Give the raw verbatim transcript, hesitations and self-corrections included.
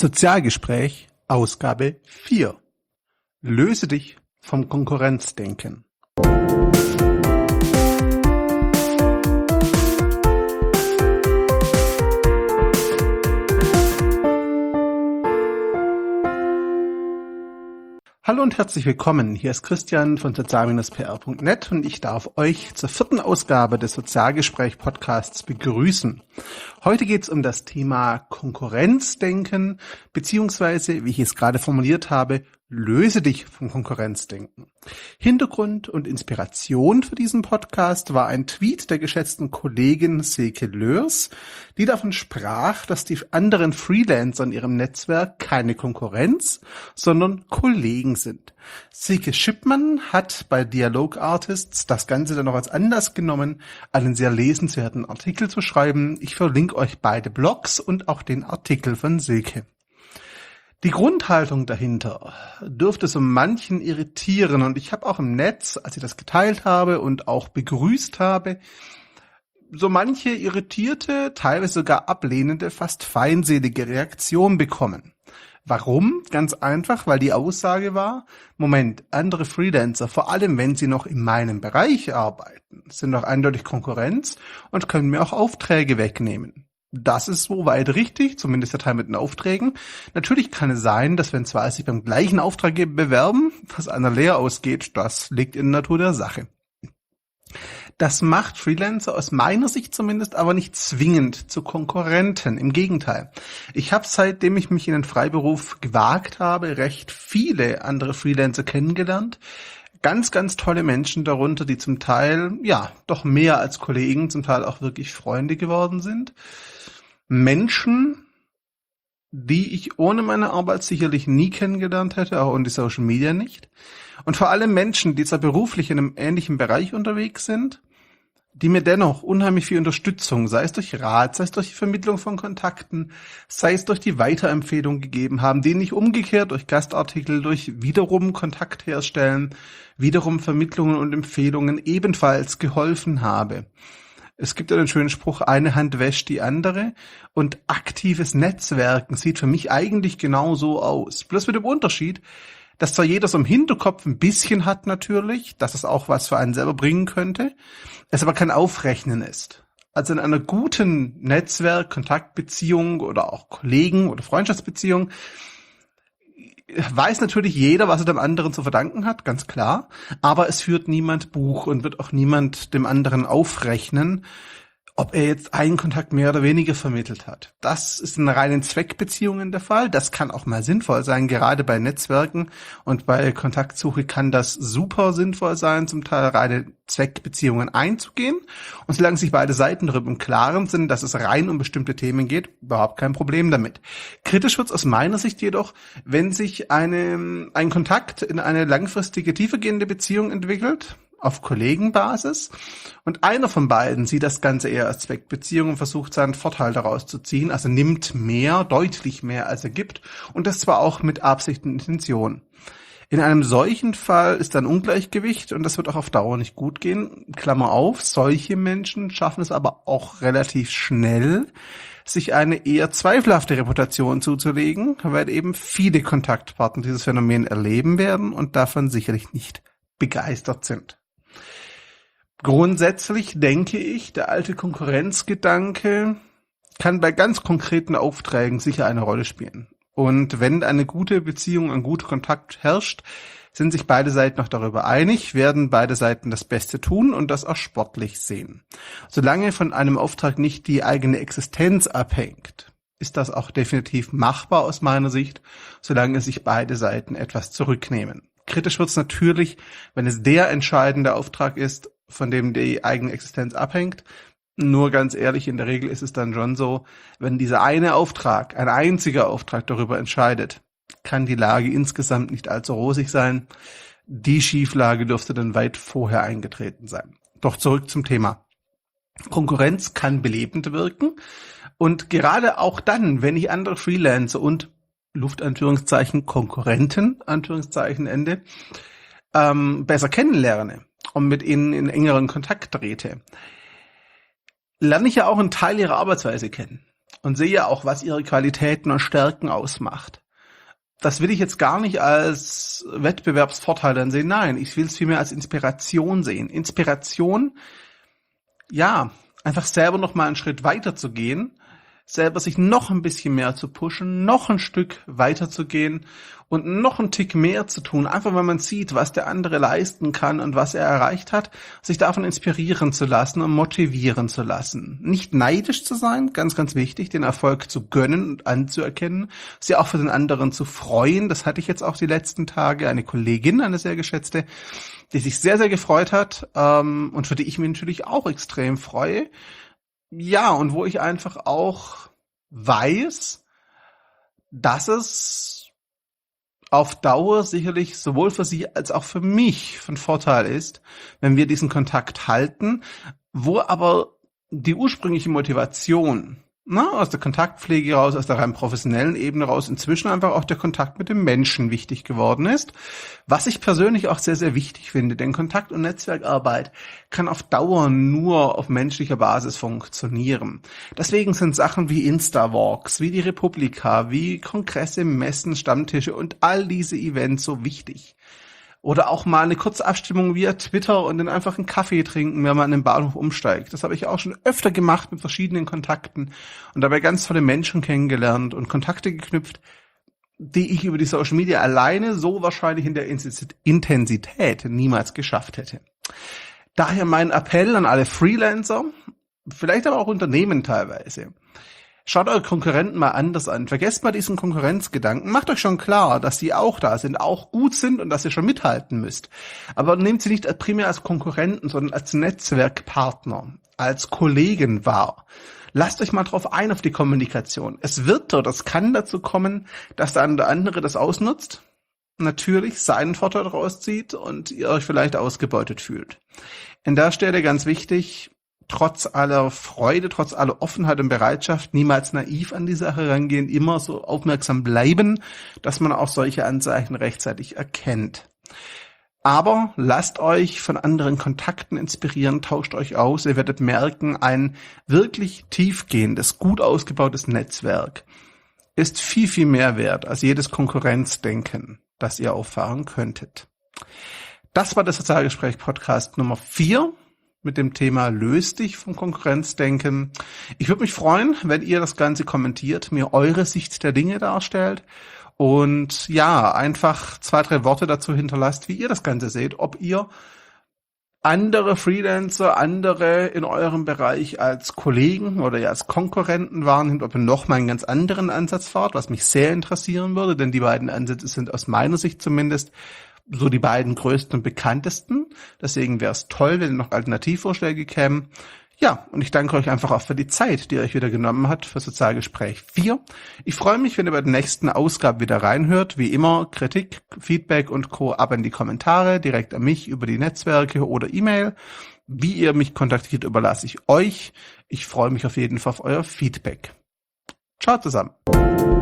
Sozialgespräch, Ausgabe vier. Löse dich vom Konkurrenzdenken. Hallo und herzlich willkommen. Hier ist Christian von sozial Bindestrich p r punkt net und ich darf euch zur vierten Ausgabe des Sozialgespräch-Podcasts begrüßen. Heute geht es um das Thema Konkurrenzdenken, beziehungsweise, wie ich es gerade formuliert habe, löse dich vom Konkurrenzdenken. Hintergrund und Inspiration für diesen Podcast war ein Tweet der geschätzten Kollegin Silke Lörs, die davon sprach, dass die anderen Freelancer in ihrem Netzwerk keine Konkurrenz, sondern Kollegen sind. Silke Schippmann hat bei Dialog Artists das Ganze dann noch als Anlass genommen, einen sehr lesenswerten Artikel zu schreiben. Ich verlinke euch beide Blogs und auch den Artikel von Silke. Die Grundhaltung dahinter dürfte so manchen irritieren und ich habe auch im Netz, als ich das geteilt habe und auch begrüßt habe, so manche irritierte, teilweise sogar ablehnende, fast feindselige Reaktion bekommen. Warum? Ganz einfach, weil die Aussage war, Moment, andere Freelancer, vor allem wenn sie noch in meinem Bereich arbeiten, sind doch eindeutig Konkurrenz und können mir auch Aufträge wegnehmen. Das ist soweit richtig, zumindest der Teil mit den Aufträgen. Natürlich kann es sein, dass wenn zwei sich beim gleichen Auftraggeber bewerben, dass einer leer ausgeht, das liegt in der Natur der Sache. Das macht Freelancer aus meiner Sicht zumindest aber nicht zwingend zu Konkurrenten. Im Gegenteil. Ich habe, seitdem ich mich in den Freiberuf gewagt habe, recht viele andere Freelancer kennengelernt. Ganz, ganz tolle Menschen darunter, die zum Teil, ja, doch mehr als Kollegen, zum Teil auch wirklich Freunde geworden sind. Menschen, die ich ohne meine Arbeit sicherlich nie kennengelernt hätte, auch in die Social Media nicht. Und vor allem Menschen, die zwar beruflich in einem ähnlichen Bereich unterwegs sind, die mir dennoch unheimlich viel Unterstützung, sei es durch Rat, sei es durch die Vermittlung von Kontakten, sei es durch die Weiterempfehlung gegeben haben, denen ich umgekehrt durch Gastartikel, durch wiederum Kontakt herstellen, wiederum Vermittlungen und Empfehlungen ebenfalls geholfen habe. Es gibt ja den schönen Spruch, eine Hand wäscht die andere und aktives Netzwerken sieht für mich eigentlich genau so aus. Bloß mit dem Unterschied, dass zwar jeder so im Hinterkopf ein bisschen hat natürlich, dass es auch was für einen selber bringen könnte, es aber kein Aufrechnen ist. Also in einer guten Netzwerk-, Kontaktbeziehung oder auch Kollegen- oder Freundschaftsbeziehung weiß natürlich jeder, was er dem anderen zu verdanken hat, ganz klar, aber es führt niemand Buch und wird auch niemand dem anderen aufrechnen, ob er jetzt einen Kontakt mehr oder weniger vermittelt hat. Das ist in reinen Zweckbeziehungen der Fall. Das kann auch mal sinnvoll sein. Gerade bei Netzwerken und bei Kontaktsuche kann das super sinnvoll sein, zum Teil reine Zweckbeziehungen einzugehen. Und solange sich beide Seiten darüber im Klaren sind, dass es rein um bestimmte Themen geht, überhaupt kein Problem damit. Kritisch wird es aus meiner Sicht jedoch, wenn sich eine, ein Kontakt in eine langfristige, tiefergehende Beziehung entwickelt, auf Kollegenbasis, und einer von beiden sieht das Ganze eher als Zweckbeziehung und versucht seinen Vorteil daraus zu ziehen, also nimmt mehr, deutlich mehr als er gibt, und das zwar auch mit Absicht und Intention. In einem solchen Fall ist ein Ungleichgewicht und das wird auch auf Dauer nicht gut gehen. Klammer auf, solche Menschen schaffen es aber auch relativ schnell, sich eine eher zweifelhafte Reputation zuzulegen, weil eben viele Kontaktpartner dieses Phänomen erleben werden und davon sicherlich nicht begeistert sind. Grundsätzlich denke ich, der alte Konkurrenzgedanke kann bei ganz konkreten Aufträgen sicher eine Rolle spielen. Und wenn eine gute Beziehung, ein guter Kontakt herrscht, sind sich beide Seiten noch darüber einig, werden beide Seiten das Beste tun und das auch sportlich sehen. Solange von einem Auftrag nicht die eigene Existenz abhängt, ist das auch definitiv machbar aus meiner Sicht, solange sich beide Seiten etwas zurücknehmen. Kritisch wird es natürlich, wenn es der entscheidende Auftrag ist, von dem die eigene Existenz abhängt. Nur ganz ehrlich, in der Regel ist es dann schon so, wenn dieser eine Auftrag, ein einziger Auftrag darüber entscheidet, kann die Lage insgesamt nicht allzu rosig sein. Die Schieflage dürfte dann weit vorher eingetreten sein. Doch zurück zum Thema. Konkurrenz kann belebend wirken und gerade auch dann, wenn ich andere Freelancer und Luftanführungszeichen Konkurrenten, Anführungszeichen Ende, ähm, besser kennenlerne und mit ihnen in engeren Kontakt trete, lerne ich ja auch einen Teil ihrer Arbeitsweise kennen. und sehe auch, was ihre Qualitäten und Stärken ausmacht. Das will ich jetzt gar nicht als Wettbewerbsvorteil dann sehen. Nein, ich will es vielmehr als Inspiration sehen. Inspiration, ja, einfach selber noch mal einen Schritt weiter zu gehen, selber sich noch ein bisschen mehr zu pushen, noch ein Stück weiter zu gehen und noch einen Tick mehr zu tun. Einfach, weil man sieht, was der andere leisten kann und was er erreicht hat, sich davon inspirieren zu lassen und motivieren zu lassen. Nicht neidisch zu sein, ganz, ganz wichtig, den Erfolg zu gönnen und anzuerkennen, sich auch für den anderen zu freuen. Das hatte ich jetzt auch die letzten Tage. Eine Kollegin, eine sehr geschätzte, die sich sehr, sehr gefreut hat ähm, und für die ich mich natürlich auch extrem freue. Ja, und wo ich einfach auch weiß, dass es auf Dauer sicherlich sowohl für sie als auch für mich von Vorteil ist, wenn wir diesen Kontakt halten, wo aber die ursprüngliche Motivation, na, aus der Kontaktpflege raus, aus der rein professionellen Ebene raus, inzwischen einfach auch der Kontakt mit dem Menschen wichtig geworden ist, was ich persönlich auch sehr, sehr wichtig finde, denn Kontakt- und Netzwerkarbeit kann auf Dauer nur auf menschlicher Basis funktionieren. Deswegen sind Sachen wie Insta-Walks, wie die Republika, wie Kongresse, Messen, Stammtische und all diese Events so wichtig. Oder auch mal eine kurze Abstimmung via Twitter und dann einfach einen Kaffee trinken, wenn man an den Bahnhof umsteigt. Das habe ich auch schon öfter gemacht mit verschiedenen Kontakten und dabei ganz tolle Menschen kennengelernt und Kontakte geknüpft, die ich über die Social Media alleine so wahrscheinlich in der Intensität niemals geschafft hätte. Daher mein Appell an alle Freelancer, vielleicht aber auch Unternehmen teilweise. Schaut eure Konkurrenten mal anders an. Vergesst mal diesen Konkurrenzgedanken. Macht euch schon klar, dass die auch da sind, auch gut sind und dass ihr schon mithalten müsst. Aber nehmt sie nicht primär als Konkurrenten, sondern als Netzwerkpartner, als Kollegen wahr. Lasst euch mal drauf ein auf die Kommunikation. Es wird oder es kann dazu kommen, dass der eine oder andere das ausnutzt, natürlich seinen Vorteil daraus zieht und ihr euch vielleicht ausgebeutet fühlt. An der Stelle ganz wichtig, trotz aller Freude, trotz aller Offenheit und Bereitschaft, niemals naiv an die Sache rangehen, immer so aufmerksam bleiben, dass man auch solche Anzeichen rechtzeitig erkennt. Aber lasst euch von anderen Kontakten inspirieren, tauscht euch aus, ihr werdet merken, ein wirklich tiefgehendes, gut ausgebautes Netzwerk ist viel, viel mehr wert als jedes Konkurrenzdenken, das ihr auffahren könntet. Das war der Sozialgespräch-Podcast Nummer vier. Mit dem Thema Löst dich vom Konkurrenzdenken. Ich würde mich freuen, wenn ihr das Ganze kommentiert, mir eure Sicht der Dinge darstellt und ja, einfach zwei, drei Worte dazu hinterlasst, wie ihr das Ganze seht, ob ihr andere Freelancer, andere in eurem Bereich als Kollegen oder ja als Konkurrenten wahrnehmt, ob ihr nochmal einen ganz anderen Ansatz fahrt, was mich sehr interessieren würde, denn die beiden Ansätze sind aus meiner Sicht zumindest so die beiden größten und bekanntesten. Deswegen wäre es toll, wenn noch Alternativvorschläge kämen. Ja, und ich danke euch einfach auch für die Zeit, die ihr euch wieder genommen habt für Sozialgespräch vier. Ich freue mich, wenn ihr bei der nächsten Ausgabe wieder reinhört. Wie immer, Kritik, Feedback und Co. ab in die Kommentare, direkt an mich über die Netzwerke oder E-Mail. Wie ihr mich kontaktiert, überlasse ich euch. Ich freue mich auf jeden Fall auf euer Feedback. Ciao zusammen.